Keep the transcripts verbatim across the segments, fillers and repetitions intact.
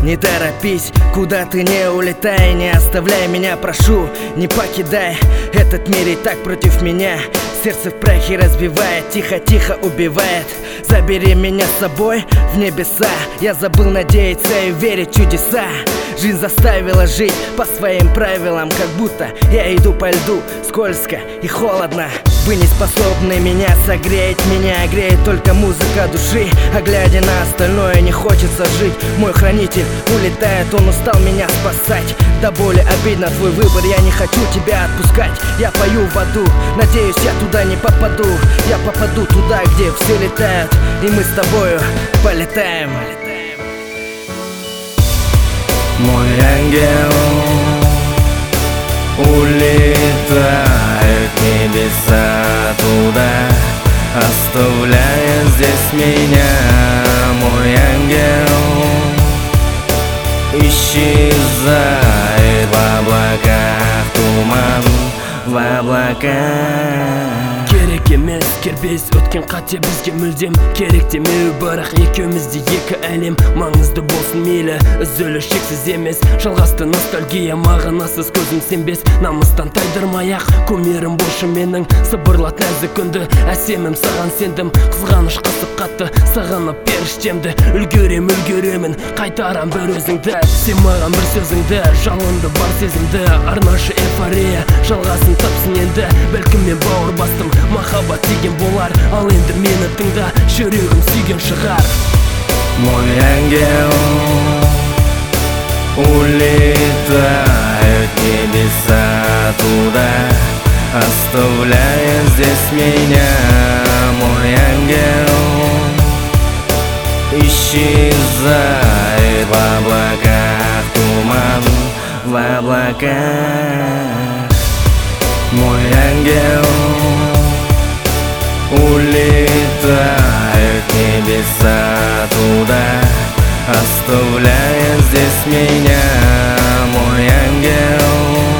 Не торопись, куда ты не улетай, не оставляй меня, прошу, не покидай. Этот мир и так против меня, сердце в прахе разбивает, тихо-тихо убивает. Забери меня с собой в небеса, я забыл надеяться и верить в чудеса. Жизнь заставила жить по своим правилам, как будто я иду по льду, скользко и холодно. Вы не способны меня согреть, меня греет только музыка души. А глядя на остальное, не хочется жить. Мой хранитель улетает, он устал меня спасать. До боли обидно твой выбор, я не хочу тебя отпускать. Я пою в аду, надеюсь, я туда не попаду. Я попаду туда, где все летают, и мы с тобою полетаем. Мой ангел улетает в небеса туда, оставляя здесь меня. Мой ангел исчезает в облаках, туман в облаках. Керек емес кербез өткен қате бізге мүлдем керек демеу, бірақ екеумізде екі әлем. Маңызды болсын мейлі, үзіліс шексіз емес, жалғасты ностальгия мағынасыз, көзім сенбес. Намыстан тайдырмай-ақ кумирім болшы менің, сыбырлат нәзік үнді, әсемім саған сендім. Қызғаныш қысып қатты, сағынып періштемді, үлгерем үлгеремін, қайтарам бір өзіңді. Сен маған бір сөзіңді, жалынды бар сезімді, арнашы эйфория, жалғасын тапсын енді. Бәлкім мен бауыр бастым, махаббат деген болар, ал енді мені тыңда, жүрегім сүйген шығар. Мой ангел улетает в небеса туда, оставляя здесь меня. Мой ангел исчезает в облаках, туман в облаках. Мой ангел улетает в небеса туда, оставляя здесь меня. Мой ангел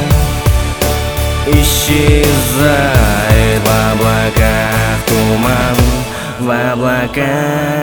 исчезает в облаках, туман в облаках.